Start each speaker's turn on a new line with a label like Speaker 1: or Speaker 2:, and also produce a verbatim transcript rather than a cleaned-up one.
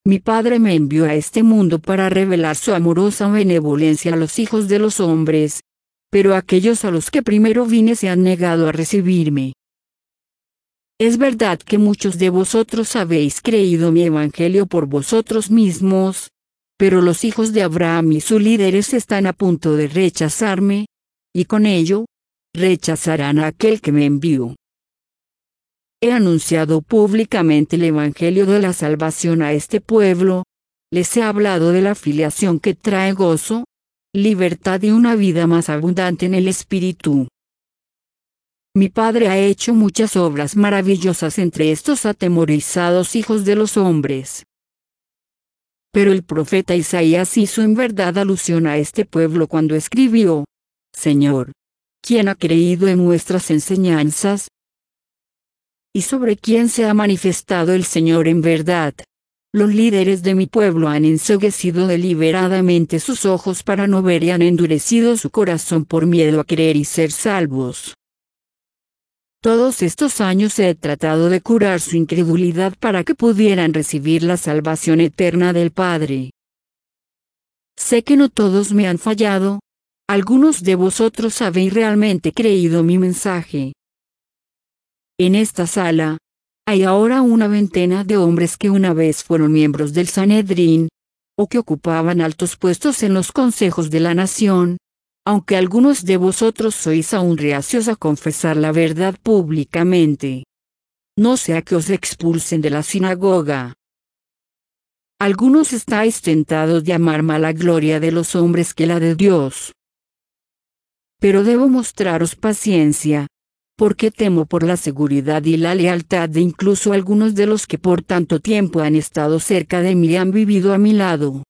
Speaker 1: Mi Padre me envió a este mundo para revelar su amorosa benevolencia a los hijos de los hombres, pero aquellos a los que primero vine se han negado a recibirme. Es verdad que muchos de vosotros habéis creído mi evangelio por vosotros mismos, pero los hijos de Abraham y sus líderes están a punto de rechazarme, y con ello, rechazarán a aquel que me envió. He anunciado públicamente el evangelio de la salvación a este pueblo, les he hablado de la filiación que trae gozo, libertad y una vida más abundante en el Espíritu. Mi Padre ha hecho muchas obras maravillosas entre estos atemorizados hijos de los hombres. Pero el profeta Isaías hizo en verdad alusión a este pueblo cuando escribió: Señor, ¿quién ha creído en nuestras enseñanzas? ¿Y sobre quién se ha manifestado el Señor en verdad? Los líderes de mi pueblo han enceguecido deliberadamente sus ojos para no ver y han endurecido su corazón por miedo a creer y ser salvos. Todos estos años he tratado de curar su incredulidad para que pudieran recibir la salvación eterna del Padre. Sé que no todos me han fallado, algunos de vosotros habéis realmente creído mi mensaje. En esta sala, hay ahora una veintena de hombres que una vez fueron miembros del Sanedrín, o que ocupaban altos puestos en los consejos de la nación, aunque algunos de vosotros sois aún reacios a confesar la verdad públicamente. No sea que os expulsen de la sinagoga. Algunos estáis tentados de amar más la gloria de los hombres que la de Dios. Pero debo mostraros paciencia, porque temo por la seguridad y la lealtad de incluso algunos de los que por tanto tiempo han estado cerca de mí y han vivido a mi lado.